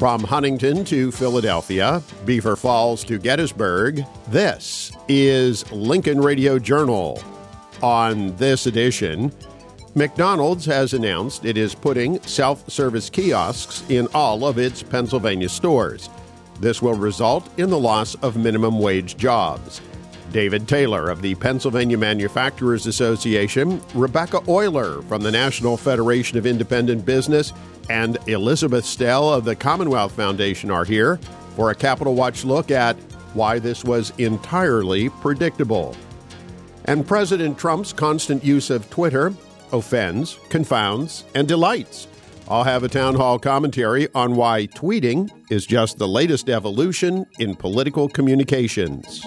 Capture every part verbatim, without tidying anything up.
From Huntington to Philadelphia, Beaver Falls to Gettysburg, this is Lincoln Radio Journal. On this edition, McDonald's has announced it is putting self-service kiosks in all of its Pennsylvania stores. This will result in the loss of minimum wage jobs. David Taylor of the Pennsylvania Manufacturers Association, Rebecca Euler from the National Federation of Independent Business, and Elizabeth Stell of the Commonwealth Foundation are here for a Capital Watch look at why this was entirely predictable. And President Trump's constant use of Twitter offends, confounds, and delights. I'll have a town hall commentary on why tweeting is just the latest evolution in political communications.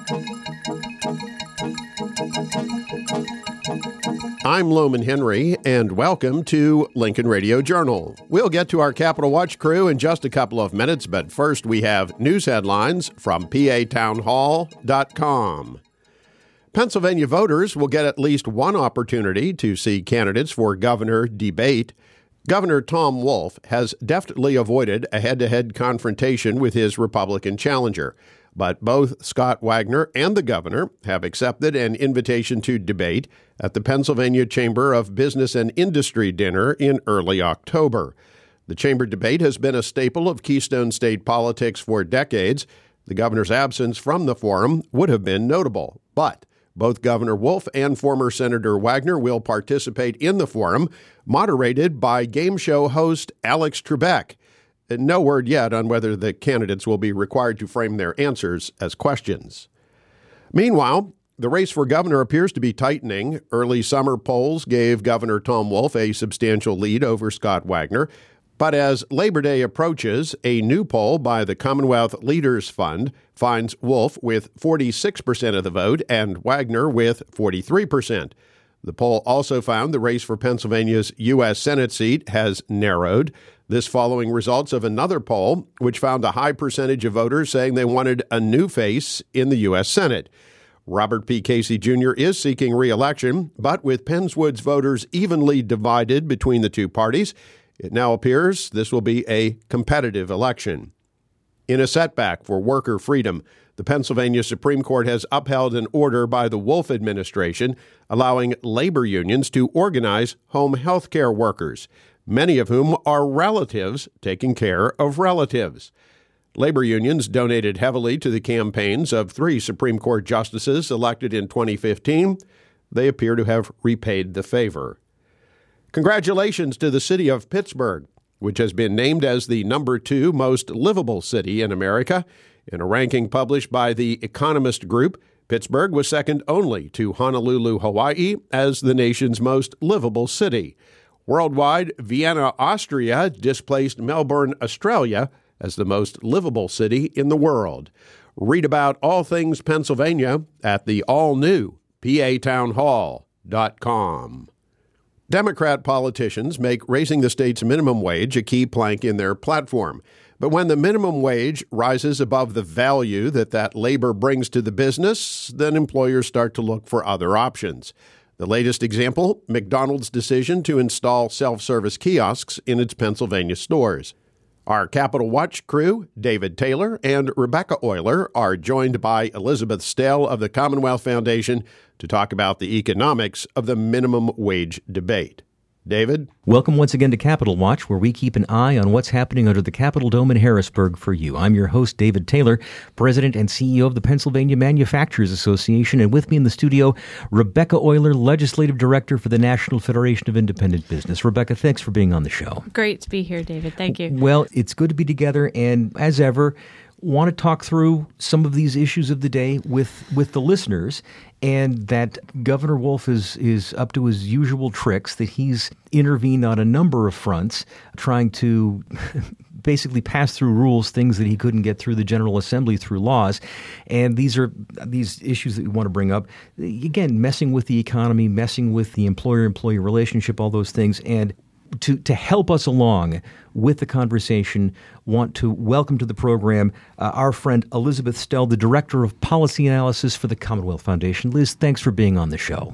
I'm Loman Henry, and welcome to Lincoln Radio Journal. We'll get to our Capital Watch crew in just a couple of minutes, but first we have news headlines from P A town hall dot com. Pennsylvania voters will get at least one opportunity to see candidates for governor debate. Governor Tom Wolf has deftly avoided a head-to-head confrontation with his Republican challenger, but both Scott Wagner and the governor have accepted an invitation to debate at the Pennsylvania Chamber of Business and Industry dinner in early October. The chamber debate has been a staple of Keystone State politics for decades. The governor's absence from the forum would have been notable, but both Governor Wolf and former Senator Wagner will participate in the forum, moderated by game show host Alex Trebek. No word yet on whether the candidates will be required to frame their answers as questions. Meanwhile, the race for governor appears to be tightening. Early summer polls gave Governor Tom Wolf a substantial lead over Scott Wagner. But as Labor Day approaches, a new poll by the Commonwealth Leaders Fund finds Wolf with forty-six percent of the vote and Wagner with forty-three percent. The poll also found the race for Pennsylvania's U S Senate seat has narrowed. This following results of another poll, which found a high percentage of voters saying they wanted a new face in the U S Senate. Robert P. Casey Junior is seeking re-election, but with Pennswood's voters evenly divided between the two parties, it now appears this will be a competitive election. In a setback for worker freedom, the Pennsylvania Supreme Court has upheld an order by the Wolf administration allowing labor unions to organize home health care workers, many of whom are relatives taking care of relatives. Labor unions donated heavily to the campaigns of three Supreme Court justices elected in twenty fifteen. They appear to have repaid the favor. Congratulations to the city of Pittsburgh, which has been named as the number two most livable city in America. In a ranking published by the Economist Group, Pittsburgh was second only to Honolulu, Hawaii, as the nation's most livable city. Worldwide, Vienna, Austria displaced Melbourne, Australia, as the most livable city in the world. Read about all things Pennsylvania at the all-new P A town hall dot com. Democrat politicians make raising the state's minimum wage a key plank in their platform. But when the minimum wage rises above the value that that labor brings to the business, then employers start to look for other options. The latest example, McDonald's decision to install self-service kiosks in its Pennsylvania stores. Our Capital Watch crew, David Taylor and Rebecca Euler, are joined by Elizabeth Stell of the Commonwealth Foundation to talk about the economics of the minimum wage debate. David? Welcome once again to Capital Watch, where we keep an eye on what's happening under the Capitol Dome in Harrisburg for you. I'm your host, David Taylor, President and C E O of the Pennsylvania Manufacturers Association, and with me in the studio, Rebecca Euler, Legislative Director for the National Federation of Independent Business. Rebecca, thanks for being on the show. Great to be here, David. Thank you. Well, it's good to be together, and as ever, want to talk through some of these issues of the day with, with the listeners, and that Governor Wolf is, is up to his usual tricks, that he's intervened on a number of fronts, trying to basically pass through rules, things that he couldn't get through the General Assembly through laws. And these are these issues that we want to bring up. Again, messing with the economy, messing with the employer-employee relationship, all those things. And To, to help us along with the conversation, want to welcome to the program uh, our friend Elizabeth Stell, the Director of Policy Analysis for the Commonwealth Foundation. Liz, thanks for being on the show.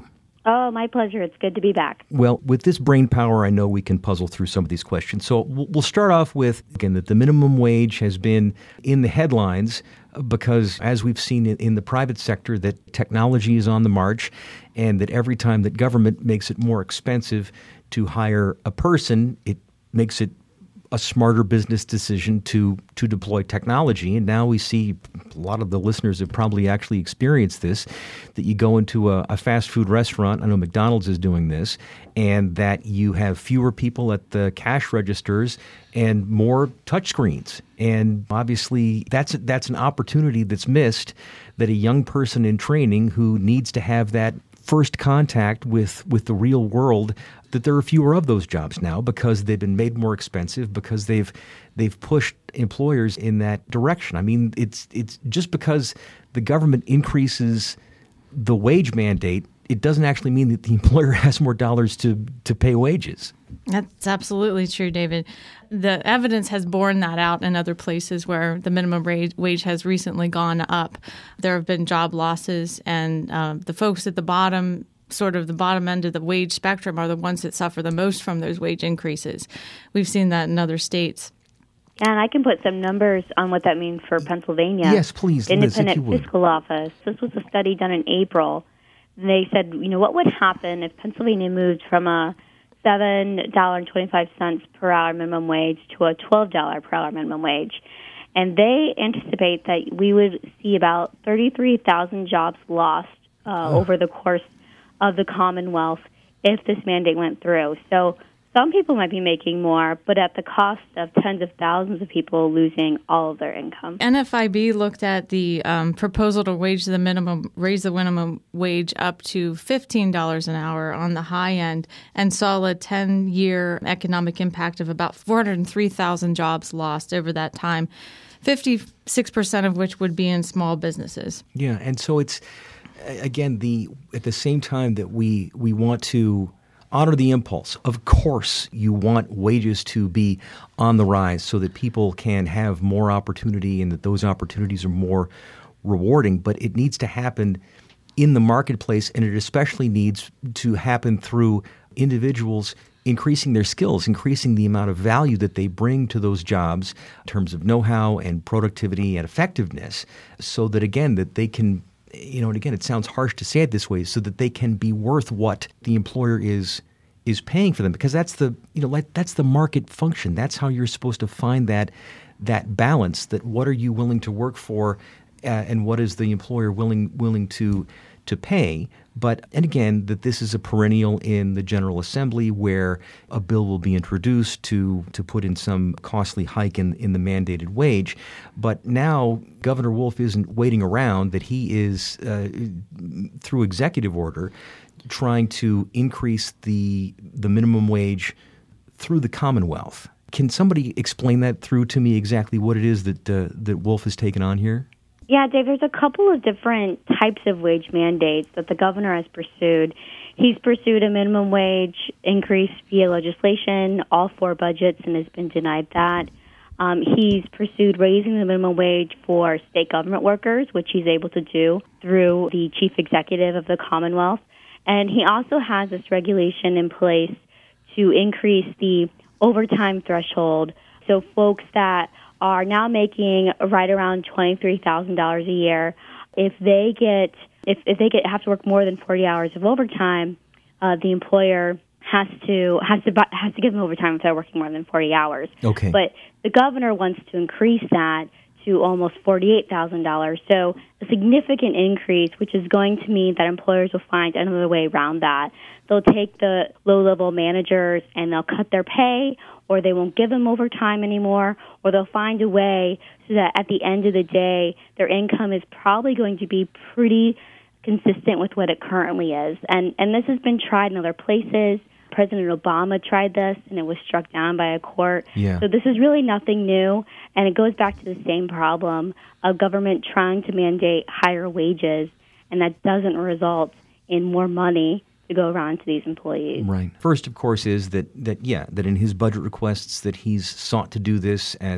Oh, my pleasure. It's good to be back. Well, with this brain power, I know we can puzzle through some of these questions. So we'll start off with, again, that the minimum wage has been in the headlines because, as we've seen in the private sector, that technology is on the march and that every time that government makes it more expensive to hire a person, it makes it a smarter business decision to to deploy technology. And now we see a lot of the listeners have probably actually experienced this, that you go into a, a fast food restaurant, I know McDonald's is doing this, and that you have fewer people at the cash registers and more touchscreens. And obviously that's that's an opportunity that's missed, that a young person in training who needs to have that first contact with, with the real world, that there are fewer of those jobs now because they've been made more expensive, because they've they've pushed employers in that direction. I mean, it's it's just because the government increases the wage mandate, it doesn't actually mean that the employer has more dollars to, to pay wages. That's absolutely true, David. The evidence has borne that out in other places where the minimum wage has recently gone up. There have been job losses, and uh, the folks at the bottom, sort of the bottom end of the wage spectrum, are the ones that suffer the most from those wage increases. We've seen that in other states. And I can put some numbers on what that means for Pennsylvania. Yes, please, The Liz, Independent if you would. Fiscal Office. This was a study done in April. They said, you know, what would happen if Pennsylvania moved from a seven dollars and twenty-five cents per hour minimum wage to a twelve dollars per hour minimum wage. And they anticipate that we would see about thirty-three thousand jobs lost uh, oh. over the course of the Commonwealth if this mandate went through. So some people might be making more, but at the cost of tens of thousands of people losing all of their income. N F I B looked at the um, proposal to wage the minimum, raise the minimum wage up to fifteen dollars an hour on the high end, and saw a ten-year economic impact of about four hundred three thousand jobs lost over that time, fifty-six percent of which would be in small businesses. Yeah, and so it's, again, the at the same time that we we want to honor the impulse. Of course, you want wages to be on the rise so that people can have more opportunity and that those opportunities are more rewarding, but it needs to happen in the marketplace, and it especially needs to happen through individuals increasing their skills, increasing the amount of value that they bring to those jobs in terms of know-how and productivity and effectiveness, so that, again, that they can, you know, and again, it sounds harsh to say it this way, so that they can be worth what the employer is is paying for them, because that's the, you know, like that's the market function. That's how you're supposed to find that that balance. That what are you willing to work for, uh, and what is the employer willing willing to to pay? But and again, that this is a perennial in the General Assembly where a bill will be introduced to to put in some costly hike in in the mandated wage. But now Governor Wolf isn't waiting around; that he is uh, through executive order trying to increase the the minimum wage through the Commonwealth. Can somebody explain that through to me exactly what it is that uh, that Wolf has taken on here? Yeah, Dave, there's a couple of different types of wage mandates that the governor has pursued. He's pursued a minimum wage increase via legislation, all four budgets, and has been denied that. Um, he's pursued raising the minimum wage for state government workers, which he's able to do through the chief executive of the Commonwealth. And he also has this regulation in place to increase the overtime threshold. So folks that are now making right around twenty-three thousand dollars a year, if they get if, if they get have to work more than forty hours of overtime, uh, the employer has to has to has to give them overtime if they're working more than forty hours. Okay. But the governor wants to increase that to almost forty-eight thousand dollars. So a significant increase, which is going to mean that employers will find another way around that. They'll take the low-level managers and they'll cut their pay, or they won't give them overtime anymore, or they'll find a way so that at the end of the day, their income is probably going to be pretty consistent with what it currently is. And and this has been tried in other places. President Obama tried this, and it was struck down by a court. Yeah. So this is really nothing new, and it goes back to the same problem of government trying to mandate higher wages, and that doesn't result in more money to go around to these employees. Right. First, of course, is that, that yeah, that in his budget requests that he's sought to do this as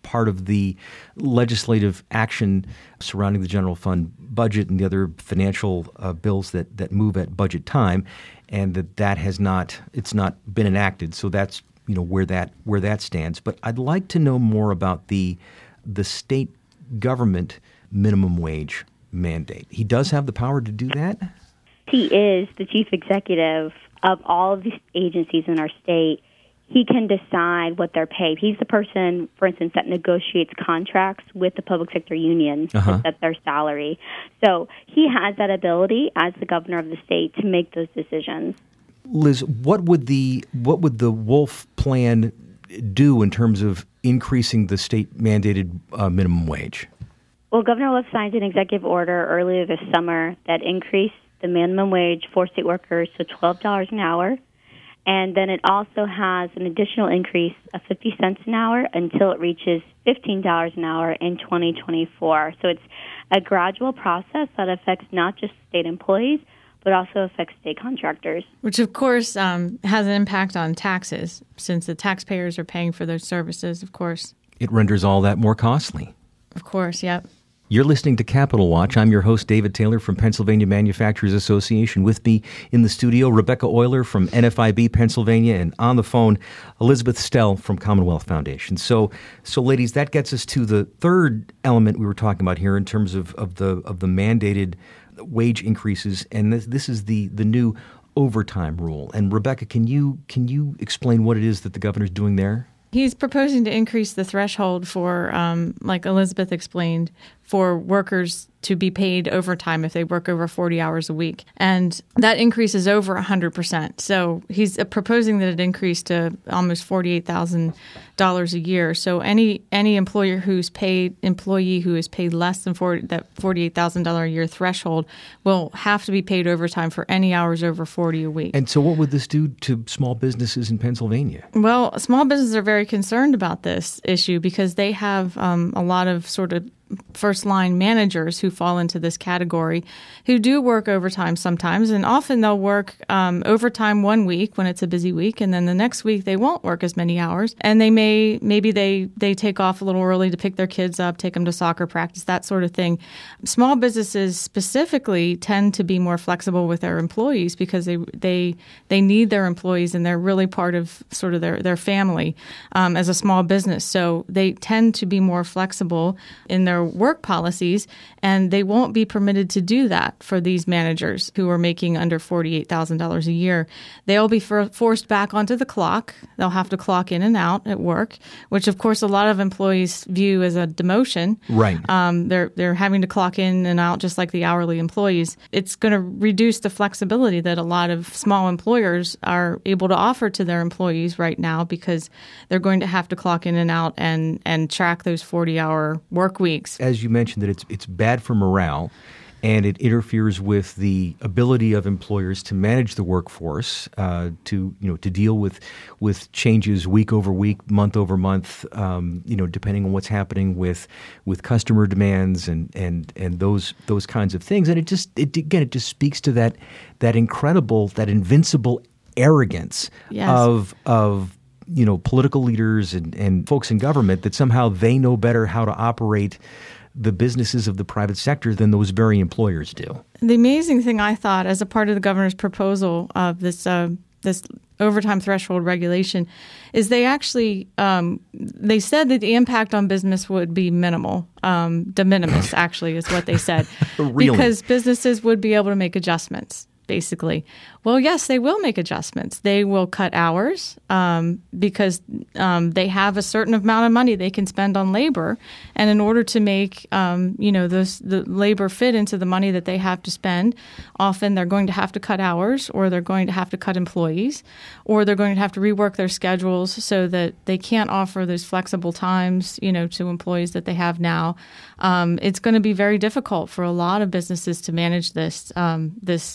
part of the legislative action surrounding the general fund budget and the other financial uh, bills that, that move at budget time, and that that has not it's not been enacted. So that's you know where that where that stands. But I'd like to know more about the the state government minimum wage mandate. He does have the power to do that? He is the chief executive of all of the agencies in our state. He can decide what they're paid. He's the person, for instance, that negotiates contracts with the public sector unions uh-huh. to set their salary. So he has that ability as the governor of the state to make those decisions. Liz, what would the what would the Wolf plan do in terms of increasing the state mandated uh, minimum wage? Well, Governor Wolf signed an executive order earlier this summer that increased the minimum wage for state workers to twelve dollars an hour. And then it also has an additional increase of fifty cents an hour until it reaches fifteen dollars an hour in twenty twenty-four. So it's a gradual process that affects not just state employees, but also affects state contractors. Which, of course, um, has an impact on taxes, since the taxpayers are paying for those services, of course. It renders all that more costly. Of course, yep. You're listening to Capital Watch. I'm your host, David Taylor from Pennsylvania Manufacturers Association. With me in the studio, Rebecca Euler from N F I B Pennsylvania, and on the phone, Elizabeth Stell from Commonwealth Foundation. So, so ladies, that gets us to the third element we were talking about here in terms of, of the of the mandated wage increases, and this, this is the the new overtime rule. And Rebecca, can you can you explain what it is that the governor's doing there? He's proposing to increase the threshold for, um, like Elizabeth explained, for workers to be paid overtime if they work over forty hours a week. And that increase is over one hundred percent. So he's proposing that it increase to almost forty-eight thousand dollars a year. So any any employer who's paid employee who is paid less than forty, that forty-eight thousand dollars a year threshold will have to be paid overtime for any hours over forty a week. And so what would this do to small businesses in Pennsylvania? Well, small businesses are very concerned about this issue because they have um, a lot of sort of first-line managers who fall into this category who do work overtime sometimes, and often they'll work um, overtime one week when it's a busy week, and then the next week they won't work as many hours, and they may maybe they they take off a little early to pick their kids up, take them to soccer practice, that sort of thing. Small businesses specifically tend to be more flexible with their employees because they they they need their employees, and they're really part of sort of their their family um, as a small business. So they tend to be more flexible in their work policies, and they won't be permitted to do that for these managers who are making under forty-eight thousand dollars a year. They'll be for- forced back onto the clock. They'll have to clock in and out at work, which of course a lot of employees view as a demotion. Right. Um, they're they're having to clock in and out just like the hourly employees. It's going to reduce the flexibility that a lot of small employers are able to offer to their employees right now because they're going to have to clock in and out and, and track those forty-hour work weeks. As you mentioned, that it's it's bad for morale, and it interferes with the ability of employers to manage the workforce, uh, to you know to deal with with changes week over week, month over month, um, you know, depending on what's happening with with customer demands and and and those those kinds of things. And it just it again it just speaks to that that incredible, that invincible arrogance yes. of of. you know, political leaders and, and folks in government that somehow they know better how to operate the businesses of the private sector than those very employers do. The amazing thing I thought as a part of the governor's proposal of this uh, this overtime threshold regulation is they actually um, they said that the impact on business would be minimal, um, de minimis actually is what they said, really? Because businesses would be able to make adjustments. Basically. Well, yes, they will make adjustments. They will cut hours um, because um, they have a certain amount of money they can spend on labor. And in order to make, um, you know, those, the labor fit into the money that they have to spend, often they're going to have to cut hours, or they're going to have to cut employees, or they're going to have to rework their schedules so that they can't offer those flexible times, you know, to employees that they have now. Um, it's going to be very difficult for a lot of businesses to manage this, um, this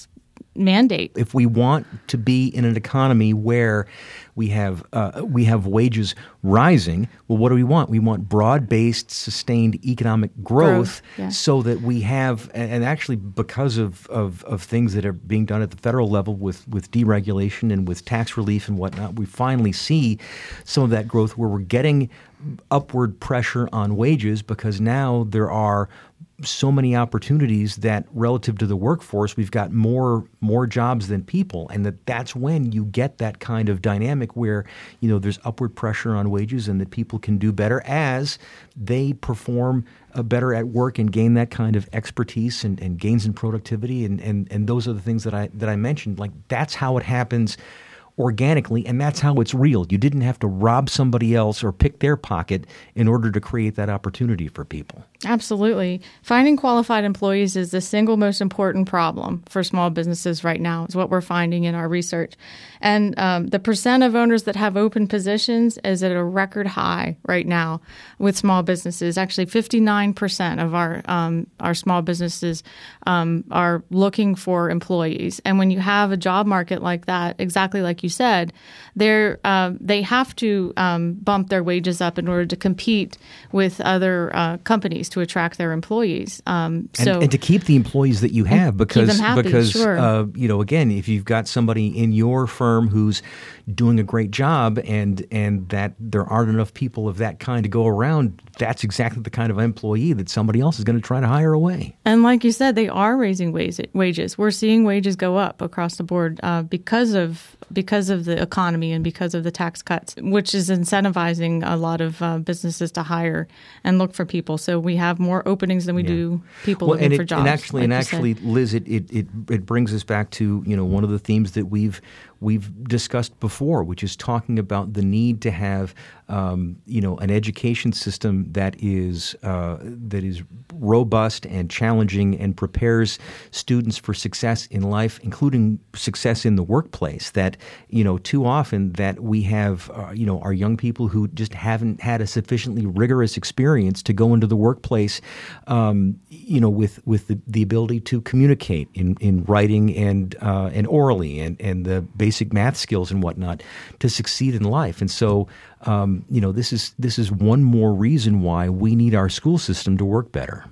mandate. If we want to be in an economy where we have uh, we have wages rising, well, what do we want? We want broad-based, sustained economic growth, Growth, yeah. so that we have, and actually because of, of, of things that are being done at the federal level with, with deregulation and with tax relief and whatnot, we finally see some of that growth where we're getting upward pressure on wages, because now there are so many opportunities that relative to the workforce, we've got more more jobs than people, and that that's when you get that kind of dynamic where, you know, there's upward pressure on wages and that people can do better as they perform uh, better at work and gain that kind of expertise and, and gains in productivity, and, and and those are the things that I that I mentioned. Like, that's how it happens organically, and that's how it's real. You didn't have to rob somebody else or pick their pocket in order to create that opportunity for people. Absolutely. Finding qualified employees is the single most important problem for small businesses right now, is what we're finding in our research. And um, the percent of owners that have open positions is at a record high right now with small businesses. Actually, fifty-nine percent of our um, our small businesses um, are looking for employees. And when you have a job market like that, exactly like you said, they're, uh, they have to um, bump their wages up in order to compete with other uh, companies to attract their employees. Um, so and, and to keep the employees that you have, because keep them happy, because sure. uh, you know, again, if you've got somebody in your firm who's doing a great job and and that there aren't enough people of that kind to go around, that's exactly the kind of employee that somebody else is going to try to hire away. And like you said, they are raising wages. We're seeing wages go up across the board uh, because of because of the economy and because of the tax cuts, which is incentivizing a lot of uh, businesses to hire and look for people. So we have more openings than we yeah. do people well, looking and it, for jobs. And actually, like and actually, Liz, it, it it it brings us back to, you know, one of the themes that we've we've discussed before, which is talking about the need to have um, you know, an education system that is uh, that is robust and challenging and prepares students for success in life, including success in the workplace. That, you know, too often that we have uh, you know, our young people who just haven't had a sufficiently rigorous experience to go into the workplace, um, you know, with with the, the ability to communicate in, in writing and uh, and orally and and the basic math skills and whatnot to succeed in life. And so, um, you know, this is this is one more reason why we need our school system to work better.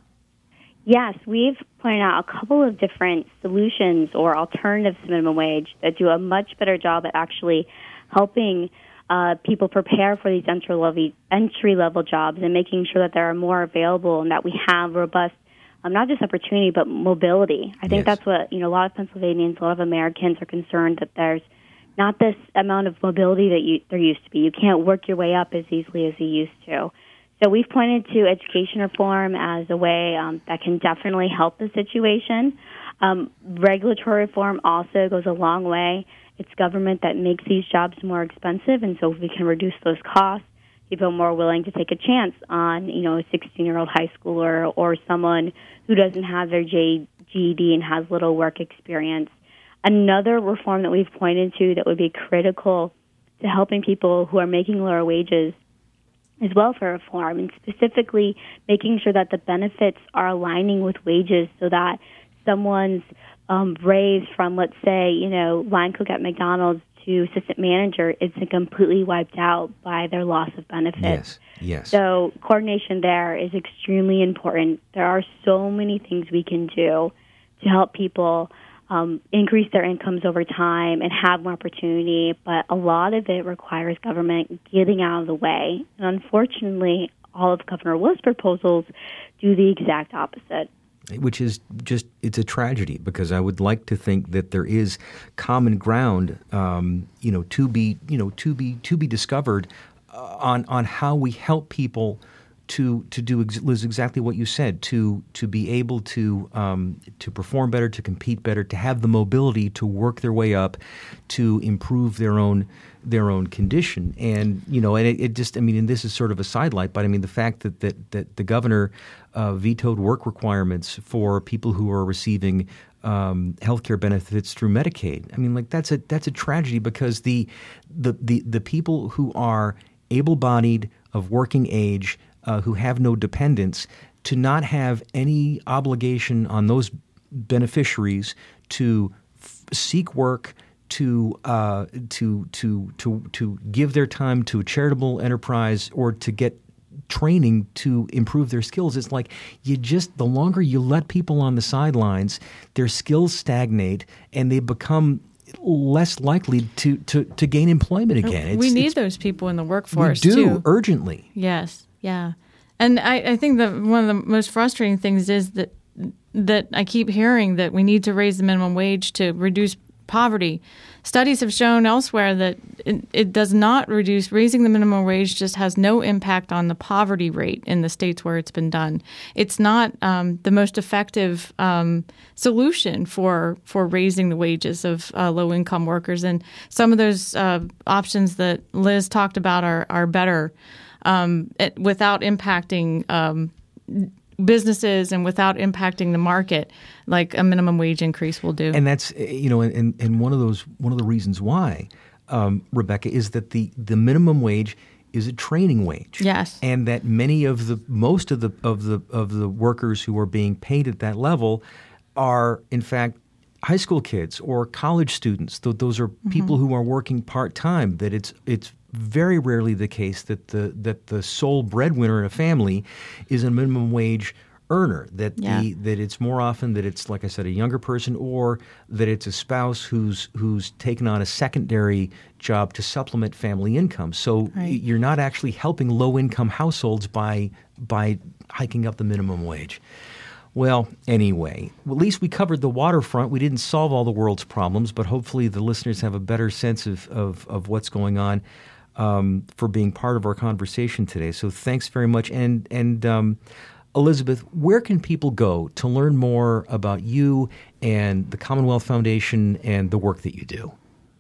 Yes, we've pointed out a couple of different solutions or alternatives to minimum wage that do a much better job at actually helping uh, people prepare for these entry-level, entry-level jobs and making sure that there are more available and that we have robust, um, not just opportunity, but mobility. I think yes. that's what, you know, a lot of Pennsylvanians, a lot of Americans are concerned that there's not this amount of mobility that you, there used to be. You can't work your way up as easily as you used to. So we've pointed to education reform as a way um, that can definitely help the situation. Um, regulatory reform also goes a long way. It's government that makes these jobs more expensive, and so if we can reduce those costs, people are more willing to take a chance on, you know, a sixteen-year-old high schooler or someone who doesn't have their G E D and has little work experience. Another reform that we've pointed to that would be critical to helping people who are making lower wages is welfare reform, and specifically making sure that the benefits are aligning with wages so that someone's um, raise from, let's say, you know, line cook at McDonald's to assistant manager isn't completely wiped out by their loss of benefits. Yes, yes. So coordination there is extremely important. There are so many things we can do to help people Um, increase their incomes over time and have more opportunity, but a lot of it requires government getting out of the way. And unfortunately, all of Governor Wolf's proposals do the exact opposite. Which is just, it's a tragedy, because I would like to think that there is common ground, um, you know, to be, you know, to be, to be discovered uh, on, on how we help people to to do ex- Liz, exactly what you said, to to be able to um, to perform better, to compete better, to have the mobility to work their way up, to improve their own their own condition. And, you know, and it, it just, I mean, and this is sort of a sidelight, but I mean, the fact that that, that the governor uh, vetoed work requirements for people who are receiving um, health care benefits through Medicaid. I mean, like, that's a that's a tragedy, because the the the, the people who are able-bodied, of working age, Uh, who have no dependents, to not have any obligation on those beneficiaries to f- seek work, to uh, to to to to give their time to a charitable enterprise or to get training to improve their skills. It's like you just the longer you let people on the sidelines, their skills stagnate and they become less likely to, to, to gain employment again. It's, we need it's, those people in the workforce we do, too. urgently. Yes, yeah. And I, I think that one of the most frustrating things is that that I keep hearing that we need to raise the minimum wage to reduce poverty. Studies have shown elsewhere that it, it does not reduce. Raising the minimum wage just has no impact on the poverty rate in the states where it's been done. It's not um, the most effective um, solution for for raising the wages of uh, low-income workers. And some of those uh, options that Liz talked about are, are better um, it, without impacting um businesses and without impacting the market, like a minimum wage increase will do. And that's, you know, and, and one of those, one of the reasons why, um, Rebecca, is that the, the minimum wage is a training wage. Yes. And that many of the, most of the, of the, of the workers who are being paid at that level are, in fact, high school kids or college students. Those are mm-hmm. people who are working part-time, that it's, it's, very rarely the case that the that the sole breadwinner in a family is a minimum wage earner. That yeah. the that it's more often that it's, like I said, a younger person, or that it's a spouse who's who's taken on a secondary job to supplement family income. So right. you're not actually helping low income households by by hiking up the minimum wage. Well, anyway, at least we covered the waterfront. We didn't solve all the world's problems, but hopefully the listeners have a better sense of of, of what's going on. Um, for being part of our conversation today. So thanks very much. And and um, Elizabeth, where can people go to learn more about you and the Commonwealth Foundation and the work that you do?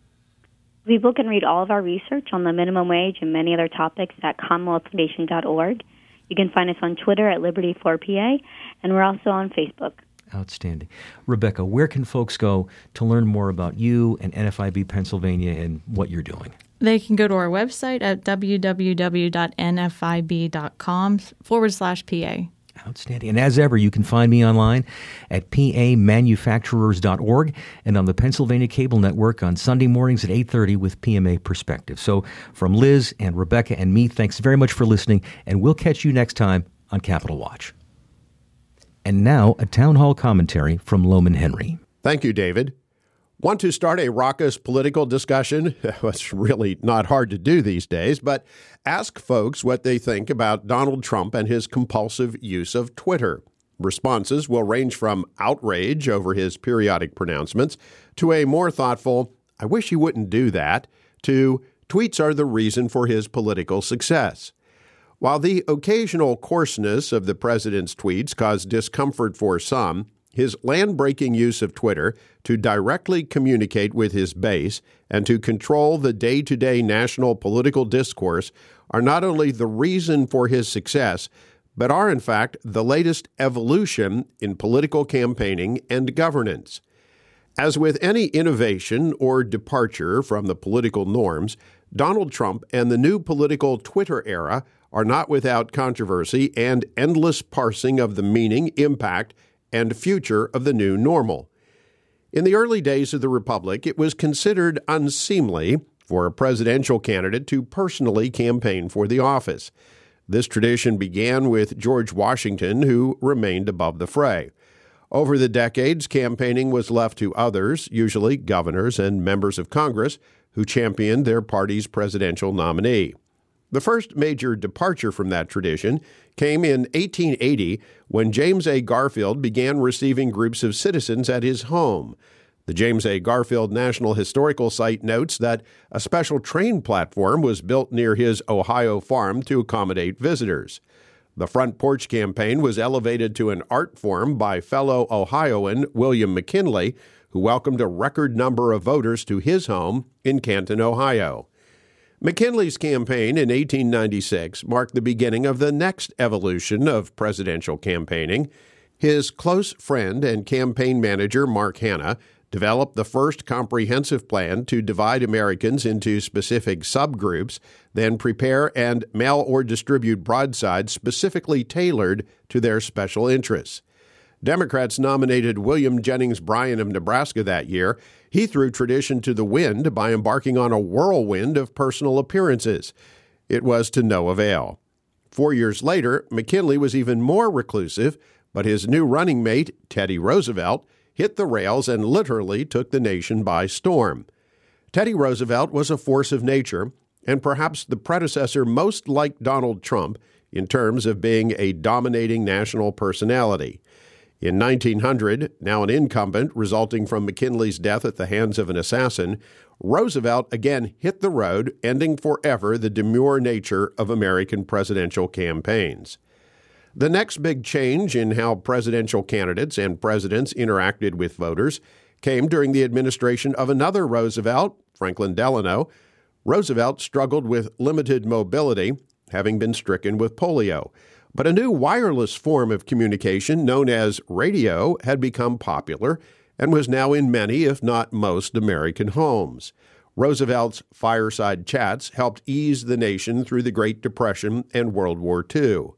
People can read all of our research on the minimum wage and many other topics at commonwealth foundation dot org. You can find us on Twitter at Liberty four P A, and we're also on Facebook. Outstanding. Rebecca, where can folks go to learn more about you and N F I B Pennsylvania and what you're doing? They can go to our website at w w w dot n f i b dot com forward slash P A. Outstanding. And as ever, you can find me online at p a manufacturers dot org and on the Pennsylvania Cable Network on Sunday mornings at eight thirty with P M A Perspective. So from Liz and Rebecca and me, thanks very much for listening, and we'll catch you next time on Capitol Watch. And now, a town hall commentary from Lohman Henry. Thank you, David. Want to start a raucous political discussion? It's really not hard to do these days, but ask folks what they think about Donald Trump and his compulsive use of Twitter. Responses will range from outrage over his periodic pronouncements to a more thoughtful, I wish he wouldn't do that, to tweets are the reason for his political success. While the occasional coarseness of the president's tweets caused discomfort for some, his land-breaking use of Twitter to directly communicate with his base and to control the day-to-day national political discourse are not only the reason for his success, but are, in fact, the latest evolution in political campaigning and governance. As with any innovation or departure from the political norms, Donald Trump and the new political Twitter era are not without controversy and endless parsing of the meaning, impact, and future of the new normal. In the early days of the Republic, it was considered unseemly for a presidential candidate to personally campaign for the office. This tradition began with George Washington, who remained above the fray. Over the decades, campaigning was left to others, usually governors and members of Congress, who championed their party's presidential nominee. The first major departure from that tradition came in eighteen eighty when James A. Garfield began receiving groups of citizens at his home. The James A. Garfield National Historical Site notes that a special train platform was built near his Ohio farm to accommodate visitors. The Front Porch Campaign was elevated to an art form by fellow Ohioan William McKinley, who welcomed a record number of voters to his home in Canton, Ohio. McKinley's campaign in eighteen ninety-six marked the beginning of the next evolution of presidential campaigning. His close friend and campaign manager, Mark Hanna, developed the first comprehensive plan to divide Americans into specific subgroups, then prepare and mail or distribute broadsides specifically tailored to their special interests. Democrats nominated William Jennings Bryan of Nebraska that year. He threw tradition to the wind by embarking on a whirlwind of personal appearances. It was to no avail. Four years later, McKinley was even more reclusive, but his new running mate, Teddy Roosevelt, hit the rails and literally took the nation by storm. Teddy Roosevelt was a force of nature, and perhaps the predecessor most like Donald Trump in terms of being a dominating national personality. In nineteen hundred, now an incumbent resulting from McKinley's death at the hands of an assassin, Roosevelt again hit the road, ending forever the demure nature of American presidential campaigns. The next big change in how presidential candidates and presidents interacted with voters came during the administration of another Roosevelt, Franklin Delano. Roosevelt struggled with limited mobility, having been stricken with polio. But a new wireless form of communication known as radio had become popular and was now in many, if not most, American homes. Roosevelt's fireside chats helped ease the nation through the Great Depression and World War Two.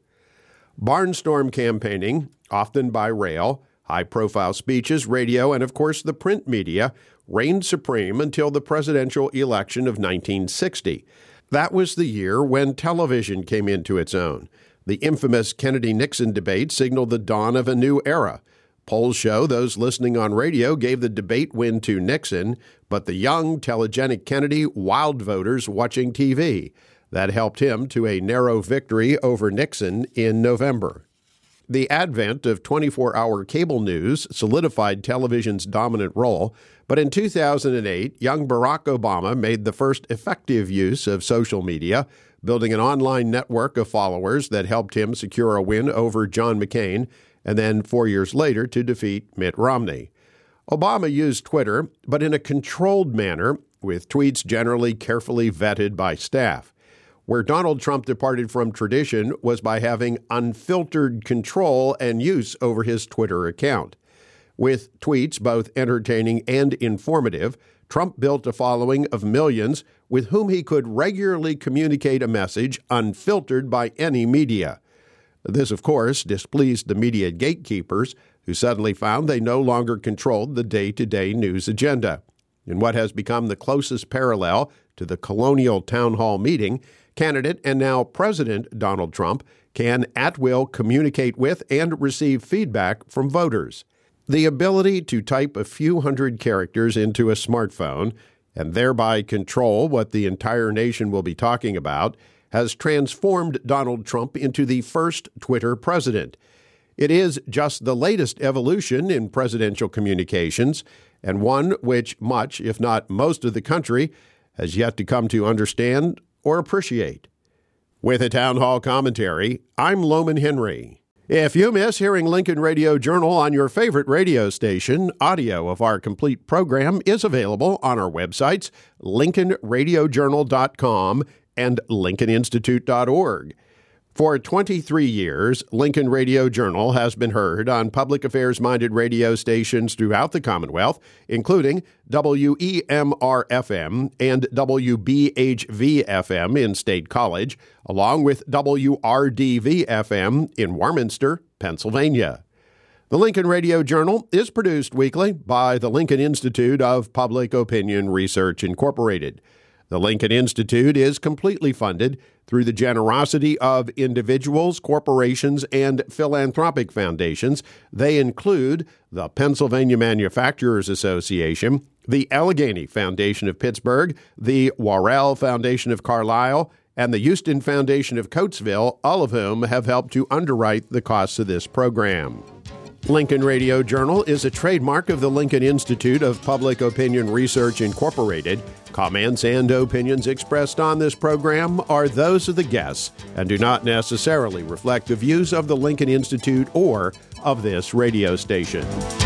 Barnstorm campaigning, often by rail, high-profile speeches, radio, and of course the print media, reigned supreme until the presidential election of nineteen sixty. That was the year when television came into its own. The infamous Kennedy-Nixon debate signaled the dawn of a new era. Polls show those listening on radio gave the debate win to Nixon, but the young, telegenic Kennedy wowed voters watching T V. That helped him to a narrow victory over Nixon in November. The advent of twenty-four hour cable news solidified television's dominant role, but in two thousand eight, young Barack Obama made the first effective use of social media, building an online network of followers that helped him secure a win over John McCain, and then four years later to defeat Mitt Romney. Obama used Twitter, but in a controlled manner, with tweets generally carefully vetted by staff. Where Donald Trump departed from tradition was by having unfiltered control and use over his Twitter account. With tweets both entertaining and informative, Trump built a following of millions with whom he could regularly communicate a message unfiltered by any media. This, of course, displeased the media gatekeepers, who suddenly found they no longer controlled the day-to-day news agenda. In what has become the closest parallel to the colonial town hall meeting, candidate and now President Donald Trump can at will communicate with and receive feedback from voters. The ability to type a few hundred characters into a smartphone and thereby control what the entire nation will be talking about has transformed Donald Trump into the first Twitter president. It is just the latest evolution in presidential communications, and one which much, if not most of the country, has yet to come to understand or appreciate. With a town hall commentary, I'm Loman Henry. If you miss hearing Lincoln Radio Journal on your favorite radio station, audio of our complete program is available on our websites, lincoln radio journal dot com and lincoln institute dot org. For twenty-three years, Lincoln Radio Journal has been heard on public affairs-minded radio stations throughout the Commonwealth, including W E M R F M and W B H V F M in State College, along with W R D V F M in Warminster, Pennsylvania. The Lincoln Radio Journal is produced weekly by the Lincoln Institute of Public Opinion Research, Incorporated. The Lincoln Institute is completely funded through the generosity of individuals, corporations, and philanthropic foundations. They include the Pennsylvania Manufacturers Association, the Allegheny Foundation of Pittsburgh, the Worrell Foundation of Carlisle, and the Houston Foundation of Coatesville, all of whom have helped to underwrite the costs of this program. Lincoln Radio Journal is a trademark of the Lincoln Institute of Public Opinion Research, Incorporated. Comments and opinions expressed on this program are those of the guests and do not necessarily reflect the views of the Lincoln Institute or of this radio station.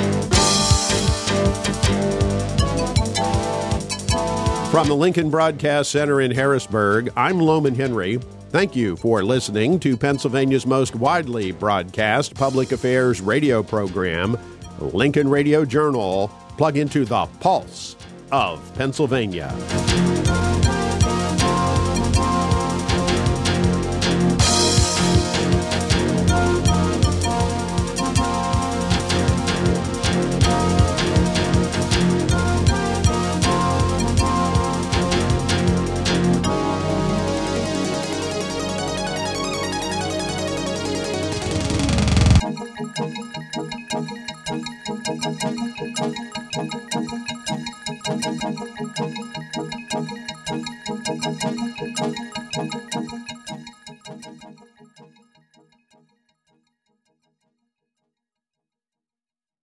From the Lincoln Broadcast Center in Harrisburg, I'm Loman Henry. Thank you for listening to Pennsylvania's most widely broadcast public affairs radio program, Lincoln Radio Journal. Plug into the pulse of Pennsylvania.